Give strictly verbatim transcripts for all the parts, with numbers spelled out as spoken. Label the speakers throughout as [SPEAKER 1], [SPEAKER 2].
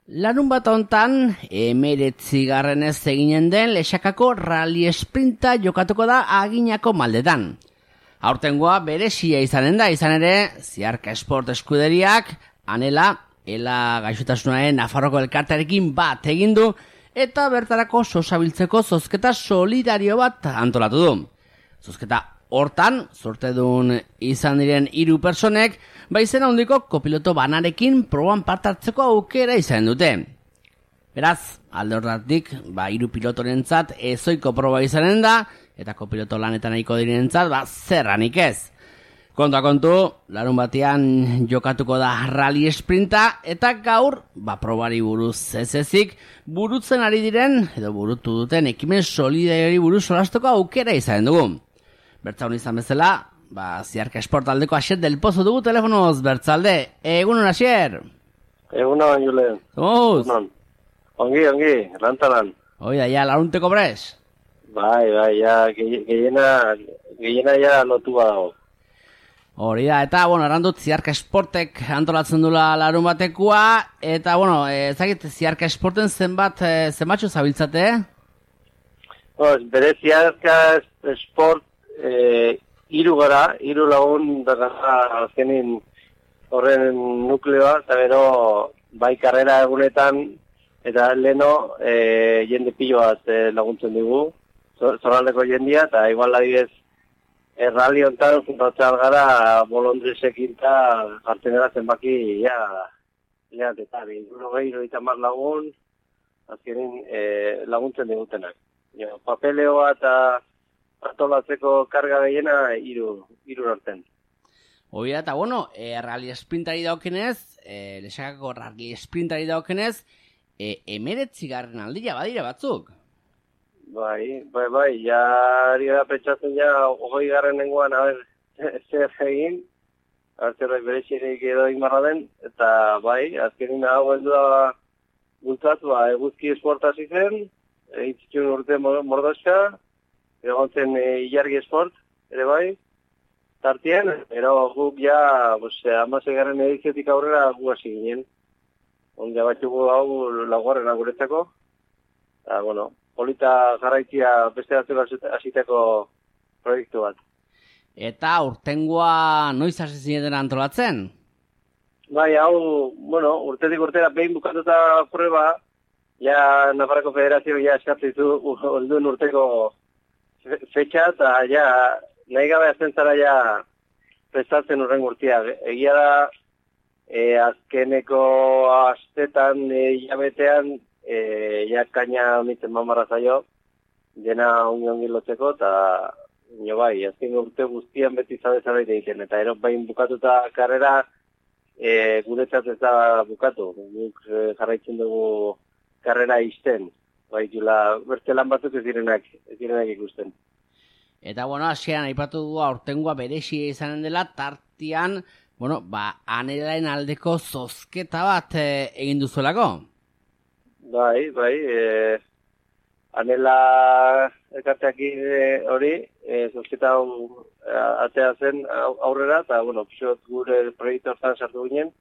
[SPEAKER 1] Larun bat hontan, emeretzigarren ez eginen den Lexakako rally sprinta jokatuko da Aginako Maldetan. Aurtengoa berezia izanen da, izan ere, Ziarka Esport Eskuderiak, anela, ela gaixotasunaren Nafarroko elkartearekin bat egin du, eta bertarako sosabiltzeko zozketa solidario bat antolatu du. Zozketa hortan, zortedun izan diren hiru personek, baizen handiko kopiloto banarekin proban parte hartzeko aukera izan dute. Beraz, alde horretik, ba, hiru pilotorentzat ezoiko proba izanen da, eta kopiloto lanetan nahiko direnentzat, ba, zerranik ez. Kontua kontu, larun batean jokatuko da rally sprinta, eta gaur, ba, probari buruz ez ezik, burutzen ari diren, edo burutu duten ekimen solidariori buruz solasteko aukera izan dugu. Bertzaun izan bezala, ba, Ziarka Esport aldeko Asier del Pozo dugu telefonoz, Bertzalde. Egunon, Asier?
[SPEAKER 2] Egunon, Julen.
[SPEAKER 1] Zomuz?
[SPEAKER 2] Ongi, ongi, lantalan.
[SPEAKER 1] Oida, ja, larunteko brez?
[SPEAKER 2] Bai, bai, ja, gehiena, gehiena ja lotu dago.
[SPEAKER 1] Hori da, eta, bueno, errandut Ziarka Esportek antolatzen dula larun batekoa, eta, bueno, ezagit, Ziarka Esporten zenbat, zenbatxo zabiltzate, eh?
[SPEAKER 2] Pues, bere Ziarka Esport, eh, hiru gara, hiru lagun daga azkenin horren nukleoa, eta gero bai karrera egunetan, eta leno e, jende pilo bat e, laguntzen digu, zorraldeko jendia, eta igual adibidez errali honetan juntatzen gara bolondresekin eta jartzen gara zenbaki, ja, ja, eta hiru gehi, hiru mar lagun, azkenin e, laguntzen digutenak. Ja, papeleoa eta antolatzeko karga gehiena hiru hiru norten.
[SPEAKER 1] Hoi eta bueno, e, rally sprintari daukenez, e, Lexakako rally sprintari daukenez, e, emeretzigarren aldia badira batzuk.
[SPEAKER 2] Bai, bai, bai, ja ari da pentsatzen ja hogei garren nengoan, a ber, zer egin, a ber, zerbait berezirik edo inmarra den, eta bai, azkenin hau heldu da bultzatu, eguzki esporta zizen, eitzitxun urte mordoska, egon zen e, Ilargi Esport, ere bai, tartien, ero guk ja, amasegarren ediziotik aurrera gu hasi ginen. Ondia batxugu hau laugarren aguretzako, eta, bueno, polita jarraitzia beste batzuk hasiteko proiektu bat.
[SPEAKER 1] Eta urtengoa noiz hasi zineten antolatzen?
[SPEAKER 2] Bai, hau, bueno, urtetik urtera behin bukatuta prueba, ja Nafarroko Federazio ja eskatu ditu olduen urteko fetxa, eta ja, nahi gabe azten zara ja prestatzen urren gurtia. Egia da, e, azkeneko astetan, e, hilabetean, e, ja kaina mitzen mamarra zaio, dena ongi-ongi lotzeko, eta nio bai, azken urte guztian beti zabe-zabeit egiten, eta ero bain bukatuta karrera, e, guretzat ez da bukatu. Guk e, jarraitzen dugu karrera izten. Bai, jula, beste lan batzuk ez direnak, ez direnak ikusten.
[SPEAKER 1] Eta, bueno, hasieran aipatu du aurtengoa berezia izanen dela, tartian, bueno, ba, anelaren aldeko zozketa bat e, egin duzuelako?
[SPEAKER 2] Bai, bai, e, anela elkarteak hori, e, zozketa hau atea zen aurrera, eta, bueno, pisot gure proiektu hortan sartu ginen,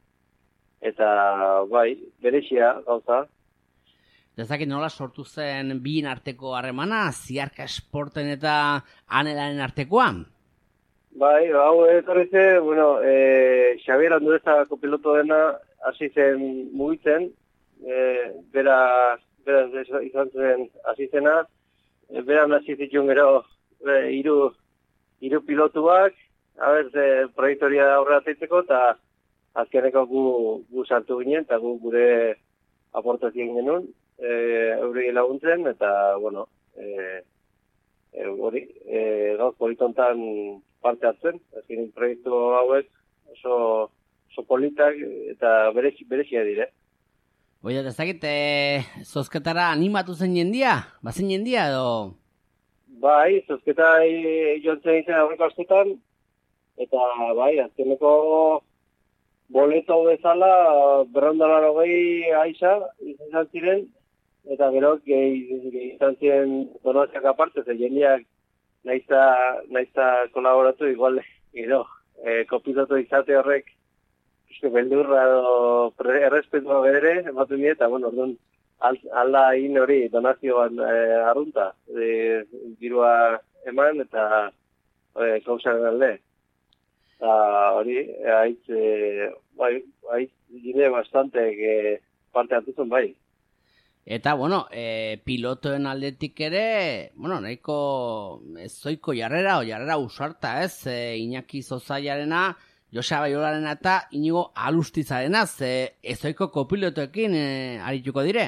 [SPEAKER 2] eta, bai, berezia gauza.
[SPEAKER 1] Ezakit nola sortu zen bien arteko harremana, Ziarka Esporten eta anelaren artekoa?
[SPEAKER 2] Bai, hau etorri zen, bueno, e, Xabier Andureza kopiloto dena hasi zen mugitzen, e, bera, bera izan zen hasi zena, e, bera hasi zituen gero e, iru, iru pilotuak, haber, e, proiektoria aurrera teitzeko, eta azkeneko gu, gu sartu ginen, eta gu gure aportazien genuen, E, euri laguntzen, eta, bueno, e, e, hori, e, gauz politontan parte hartzen, azkenin proiektu hauek oso, oso politak eta berezi, berezia dire.
[SPEAKER 1] Oida, ezakit, e, zozketara animatu zen jendia? Bazen jendia edo?
[SPEAKER 2] Bai, zozketa joan zen izan aurreko astetan, eta bai, azkeneko boleto bezala, berrondala hogei aiza, izan ziren, eta gero, gehi izan ziren Donostiak aparte, ze jendeak naizta kolaboratu, igual, gero, e, kopiloto izate horrek, beldurra edo errespetua bere, ematen die, eta, bueno, orduan, alda egin hori donazioan eh, arrunta, e, dirua eman, eta e, kausaren alde. Eta hori, haitz, e, bai, haitz gine bastante que parte hartuzun bai.
[SPEAKER 1] Eta, bueno, e, pilotoen aldetik ere, bueno, nahiko ezoiko jarrera, o jarrera usarta, ez? E, Iñaki Zozaiarena, Joseba Baiolarena eta Inigo Alustizarena, ze ezoiko kopilotoekin e, arituko dire?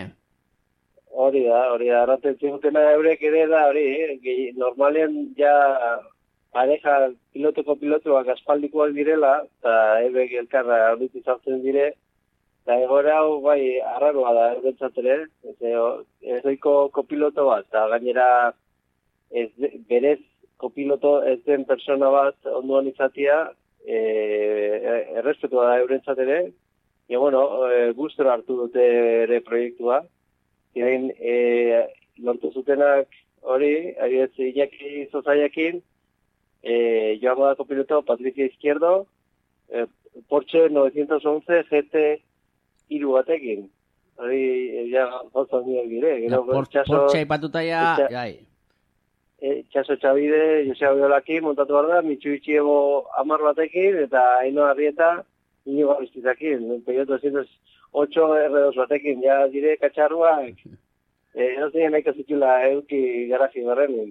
[SPEAKER 2] Hori da, hori da, erraten zigutena eurek ere da, hori, eh? Normalean ja pareja pilotoko pilotuak aspaldikoak direla, eta ebek elkarra horitu izartzen dire, eta egora hau bai arraroa da, erbentzatele, ezoiko kopiloto bat, eta gainera ez de, berez kopiloto ez den persona bat onduan izatea, e, errespetua da eurentzatele, e, bueno, e, gustora hartu dute ere proiektua, Egin, e, lortu zutenak hori, ari ez Iñaki Zozaiakin, e, joango da kopiloto Patricia Izquierdo, e, Porsche novecientos once G T hiru batekin. Hori, ja, gauza handiak dire.
[SPEAKER 1] Ja, Porsche aipatuta ja, jai.
[SPEAKER 2] E, Txaso Txabide, Joseba Biolakin, montatu behar da, Mitsubishi Evo hamar batekin, eta Aino Arrieta, Inigo Alustitzakin, Peugeot doscientos ocho R dos batekin, ja dire katxarruak, eh, no zein nahiko zitula euki garaji berrenin.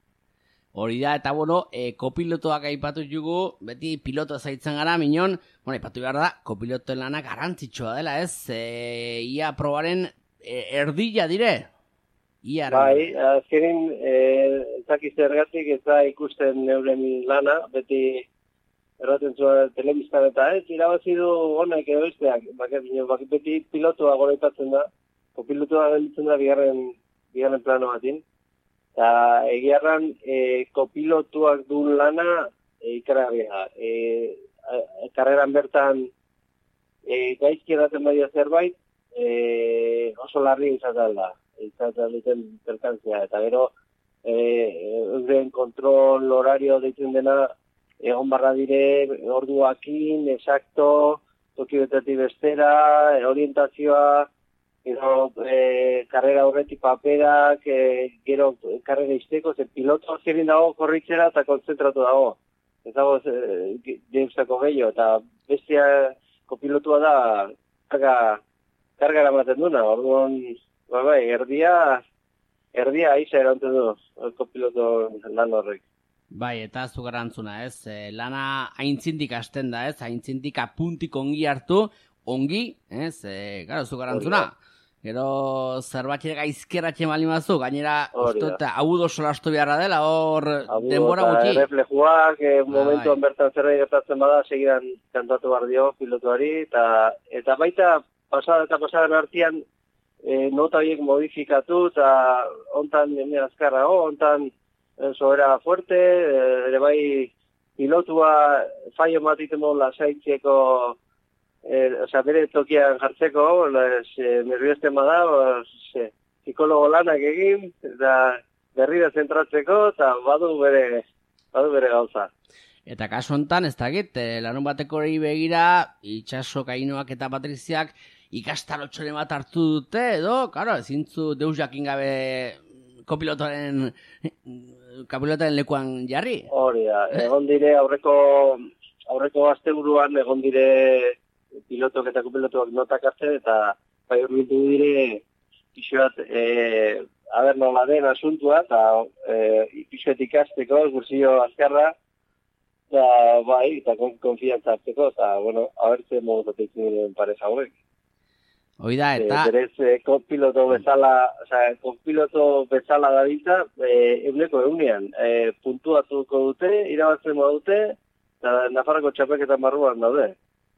[SPEAKER 1] Hori da, eta bueno, e, kopilotoak aipatu jugu, beti piloto zaitzen gara, minon, bueno, aipatu behar da, kopilotoen lanak garrantzitsua dela, ez? E, ia probaren e, erdila dire? Ia
[SPEAKER 2] bai, azkenin, e, ezaki zergatik ez da ikusten euren lana, beti erraten zuen telebistan eta ez, irabazi du honek edo besteak, bakit beti pilotua goretatzen da, kopilotua gelditzen da bigarren, bigarren plano batin, eta egiarran e, kopilotuak duen lana e, ikaragarria. E, karreran bertan e, gaizki edaten badia zerbait, e, oso larri izaten da, izaten duten perkantzia, eta gero e, euren kontrol horario deitzen dena, egon barra dire, orduakin, exacto, toki betati bestera, orientazioa, gero e, karrera horretik paperak, e, gero karrera izteko, ze piloto azkerin dago korritzera eta konzentratu dago. Ez dago e, deustako gehiago, eta bestia kopilotua da karga, karga eramaten duna, orduan, bai, bai, erdia, erdia aiza erantzen du, kopiloto lan horrek.
[SPEAKER 1] Bai, eta zu garantzuna, ez? E, lana aintzindik hasten da, ez? Aintzindik apuntik ongi hartu, ongi, ez? E, gara, zu garantzuna. Gero zerbait gaizkerratxe malimazu, gainera, uste, hau doso lastu beharra dela, hor denbora gutxi.
[SPEAKER 2] Erreflejuak, eh, momentuan bertan zerbait gertatzen bada, segidan kantatu behar dio pilotuari, eta, eta baita pasada eta pasadan artean eh, nota horiek modifikatu, eta hontan jende azkarrago, hontan eso era fuerte, ere bai pilotua fallo bat iten modu lasaitzeko, eh, oza, bere tokian jartzeko, eh, nerviosten bada, eh, psikologo lanak egin, eta berriro zentratzeko, eta badu bere, badu bere gauza.
[SPEAKER 1] Eta kasu hontan, ez dakit, eh, larun bateko hori begira, Itxaso, Kainoak eta Patriziak ikastarotxoren bat hartu dute, edo, karo, ezintzu deus jakin gabe kopilotoaren kapilotaren lekuan jarri.
[SPEAKER 2] Hori da, egon dire aurreko aurreko asteburuan egon dire pilotok eta kopilotoak notak hartzen, eta bai urbiltu dire pixoat e, aber nola den asuntua, eta e, pixoet ikasteko, gurzio azkarra, eta bai, eta konfiantza hartzeko, eta bueno, abertzen modu zateitzen diren pareja hauek.
[SPEAKER 1] Hoi da, eta...
[SPEAKER 2] E, berez, e, kopiloto bezala, oza, kopiloto bezala da dinta, e, euneko eunean. E, puntuatuko dute, irabazten dute, eta Nafarroko txapelketan barruan daude.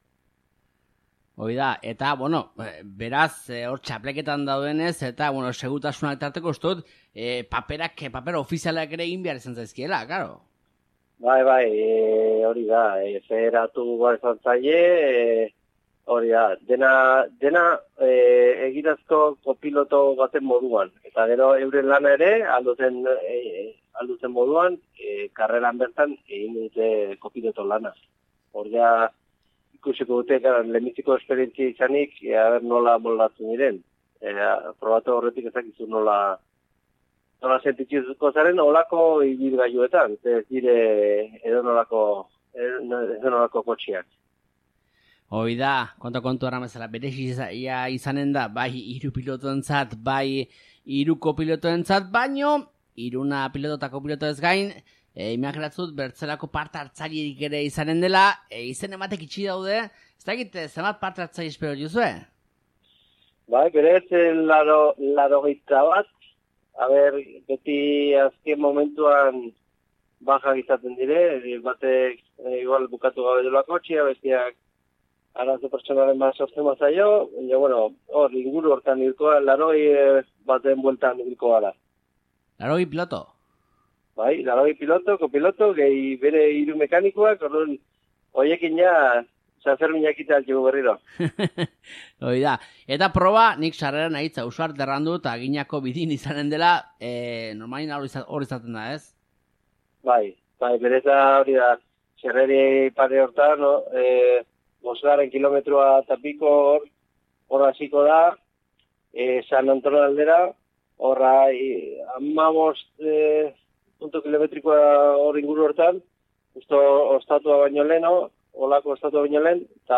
[SPEAKER 1] Hoi da, eta, bueno, beraz, hor e, txapelketan daudenez, eta, bueno, segutasunak tarteko ustut, e, paperak, paper ofizialak ere egin behar izan zaizkiela, karo?
[SPEAKER 2] Bai, bai, e, hori da, e, federatu bat izan zaie, e, hori da, dena, dena e, egitazko kopiloto baten moduan. Eta gero euren lana ere, alduzen, e, alduzen moduan, e, karreran bertan egin dute kopiloto lana. Hor ja, ikusiko dute, gara, lehenbiziko esperientzia izanik, ea, nola moldatzen diren. E, probatu horretik ezakizu nola nola sentitzuko zaren, olako ibilgailuetan, ez dire edo nolako, edo nolako kotxiak.
[SPEAKER 1] Hoi da, konta kontu ara bezala, berezia izanen da, bai hiru pilotoentzat, bai hiruko pilotoentzat, baino hiruna pilototako pilotoez gain, e, imaginatzut bertzelako parte hartzailerik ere izanen dela, e, izen ematek itxi daude, ez da egite, zenbat parte hartzaile espero juzue?
[SPEAKER 2] Bai, berez, laro, laro gita bat, a ber, beti azken momentuan baja izaten dire, batek e, igual bukatu gabe dela kotxia, bestiak arazo pertsonalen bat sortzen bazaio, baina, bueno, hor, inguru hortan irkoa, laroi e, baten bueltan irko gara.
[SPEAKER 1] Laroi piloto?
[SPEAKER 2] Bai, laroi piloto, kopiloto, gehi bere hiru mekanikoak, orduan, hoiekin ja, Sanferminak italtxego berriro.
[SPEAKER 1] Hoi da. Eta proba, nik sarreran ahitza usuart derrandu eta aginako bidin izanen dela, e, normalin hori izaten da, ez?
[SPEAKER 2] Bai, bai, bereza hori da, zerreri pare hortan, no? e, bosgarren kilometroa eta piko hor, hor hasiko da, e, San Antonio aldera, horra, e, amabost e, punto kilometrikoa hor inguru hortan, justo ostatua baino leno, olako estatu baino lehen, eta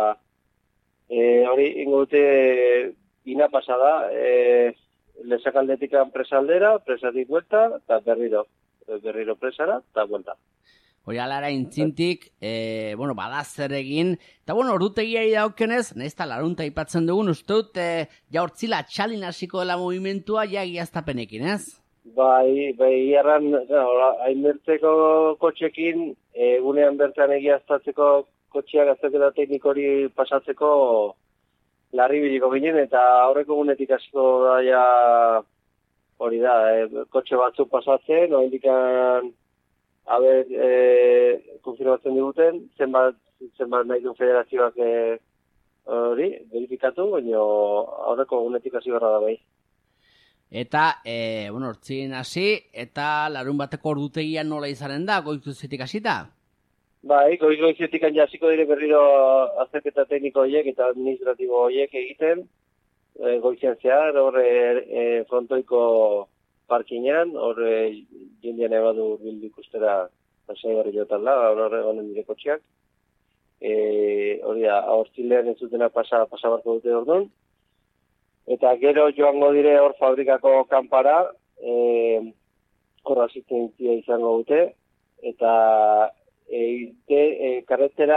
[SPEAKER 2] e, hori ingo dute ina pasada, e, lesakaldetik presaldera, presatik buelta, eta berriro, berriro presara, eta buelta.
[SPEAKER 1] Hori alara intzintik, e, bueno, bada zer egin, eta bueno, ordutegiari daukenez, nahiz eta larunta ipatzen dugun, uste dut, e, ja hortzila txalin hasiko dela movimentua, ja giaztapenekin, ez?
[SPEAKER 2] Bai, bai, erran, hainbertzeko kotxekin, egunean bertan egiaztatzeko kotxeak azterketa teknikori pasatzeko larri biliko ginen, eta aurreko egunetik hasiko da ja hori da, e, kotxe batzuk pasatzen, no indikan haber e, konfirmatzen diguten, zenbat, zenbat nahi duen federazioak e, hori, verifikatu, baina aurreko egunetik hasi barra da bai.
[SPEAKER 1] Eta, e, bueno, hortzin hasi, eta larun bateko ordutegia nola izanen da, goizuzetik hasita?
[SPEAKER 2] Bai, goizuzetik hasiko dire berriro azterketa tekniko horiek eta administratibo horiek egiten, e, goizean zehar, hor e, e, frontoiko parkinean, hor e, jendean ebadu bildu ikustera pasai barri jotan da, hor egonen dire kotxeak. E, hori da, hortzilean ez dutena pasa, pasa barko dute orduan. Eta gero joango dire hor fabrikako kanpara, e, hor asistentzia izango dute, eta e, de, e, karretera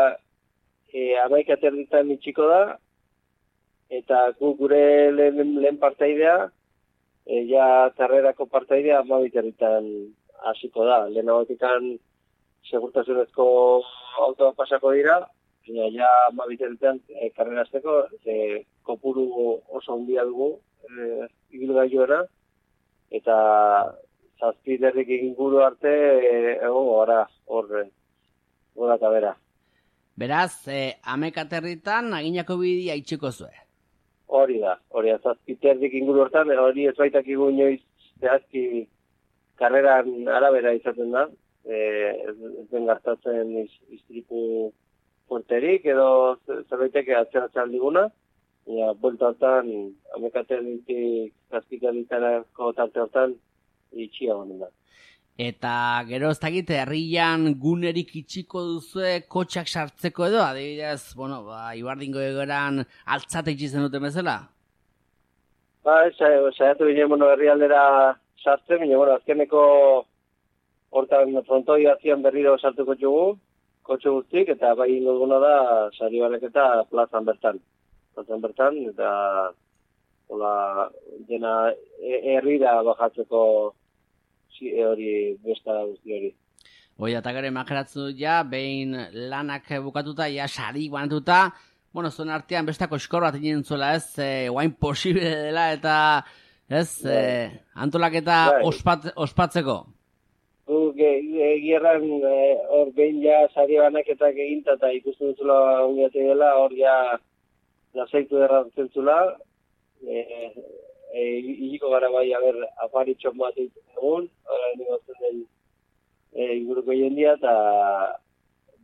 [SPEAKER 2] e, amaik aterditan itxiko da, eta gu gure lehen, lehen parteidea, e, ja karrerako parteidea amabit erditan hasiko da. Lehen hauetikan segurtasunezko autoa pasako dira, ja, ja amabit erditan e, karrerazteko, e, kopuru oso handia dugu e, ibilgailuena, eta zazpiderrik inguru arte egon e, gara hor gora eta bera.
[SPEAKER 1] Beraz, e, amek aterritan aginako bidea itxiko zue?
[SPEAKER 2] Hori da, hori da, zazpiterdik inguru hortan, hori ez baitak igu inoiz zehazki karreran arabera izaten da, e, ez, ez den gartatzen iz, iztripu fuerterik edo zerbaitek atzeratzen diguna, ja, buelta hortan, amekaterritik zazpikalitarako tarte hortan, itxia honen da.
[SPEAKER 1] Eta gero ez dakit, herrian gunerik itxiko duzue kotxak sartzeko edo, adibidez, bueno, ba, Ibardingo egoeran altzate itxizen duten bezala?
[SPEAKER 2] Ba, saiatu ginen, bueno, herrialdera sartzen, baina, bueno, azkeneko hortan frontoi atzian berriro sartuko txugu, kotxe guztik, eta bai ingo duguna da, sari eta plazan bertan. Plazan bertan, eta hola, dena herrira bajatzeko hori besta guzti hori.
[SPEAKER 1] Hoi, eta gero imaginatzen dut ja, behin lanak bukatuta, ja sari banatuta, bueno, zuen artean bestako eskor bat inen zuela, ez, e, guain posible dela, eta, ez, e, antolaketa ospat, ospatzeko.
[SPEAKER 2] Egierran hor behin ja sari banaketak eginta eta ikusten zula uniate dela, hor ja lasaitu erratzen zula, hiliko gara bai, haber, afaritxon bat egiten egun, hori nigotzen den inguruko jendia, eta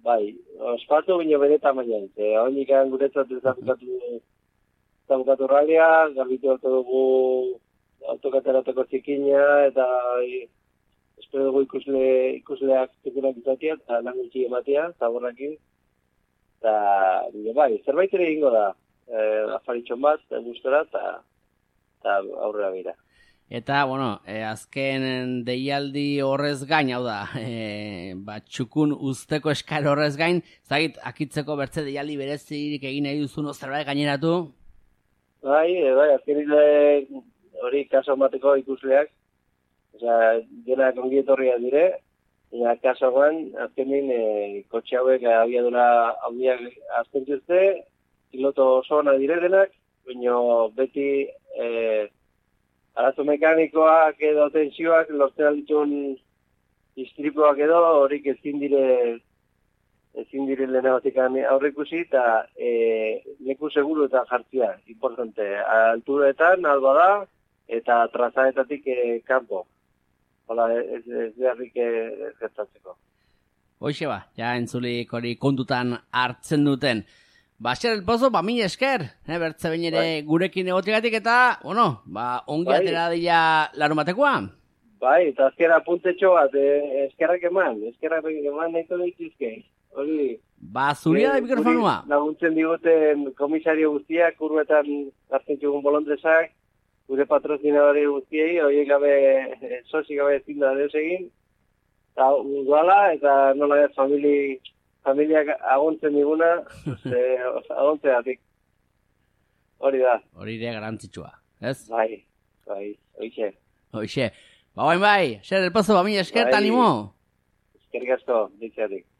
[SPEAKER 2] bai, ospatu bine bere tamainan. Hori ikan guretzat ezagukatu ezagukatu ralia, garbitu hartu dugu autokaterateko txikina, eta e, espero dugu ikusle, ikusleak txikunak izatea, eta lan gutxi ematea, zaborrakin. Eta, bai, zerbait ere egingo da, e, afaritxon bat, gustora, eta aurrera bera.
[SPEAKER 1] Eta, bueno, e, azken deialdi horrez gain, hau da, e, ba, txukun usteko eskar horrez gain, zagit, akitzeko bertze deialdi berezirik egin nahi duzun zerbait gaineratu?
[SPEAKER 2] Bai, e, bai, azken hori kaso mateko ikusleak, osea, denak ongi etorriak dire, eta kasoan, azkenin, e, kotxe hauek abiadura handiak azten zuzte, piloto oso ona dire denak, baina beti e, arazo mekanikoak edo tensioak lortzen alditun istripuak edo horik ezin dire ezin dire lehenagotik aurrikusi eta e, leku seguru eta jartzia, importante. Alturetan, alba da, eta trazaetatik e, kanpo. Hola, ez, ez beharrik e, gertatzeko.
[SPEAKER 1] Hoxe ba, ja entzulik hori kontutan hartzen duten. Ba, Xer El Pozo, ba, min esker, eh, bertze bain ere bai. Gurekin egotegatik eta, bueno, ba, ongi bai. Atera dira larumatekoa.
[SPEAKER 2] Bai, eta azkera puntetxo bat, eh, eskerrak eman, eskerrak eman nahi to daitizke. Hori...
[SPEAKER 1] Ba, zuria da mikrofonua.
[SPEAKER 2] Laguntzen diguten komisario guztiak, kurbetan hartzen txugun bolondresak, gure patrozinadori guztiei, horiek gabe, eh, sosi gabe ezin da deus egin, eta guala, eta nola ez famili... familiak agontzen diguna, agontzeatik. Hori da.
[SPEAKER 1] Hori ere garantzitsua, ez?
[SPEAKER 2] Bai, bai, hoixe.
[SPEAKER 1] Hoixe. Ba, bain bai, Xer El Pozo, ba, mila esker, bai. Tanimo.
[SPEAKER 2] Eskerrik asko, ditzeatik.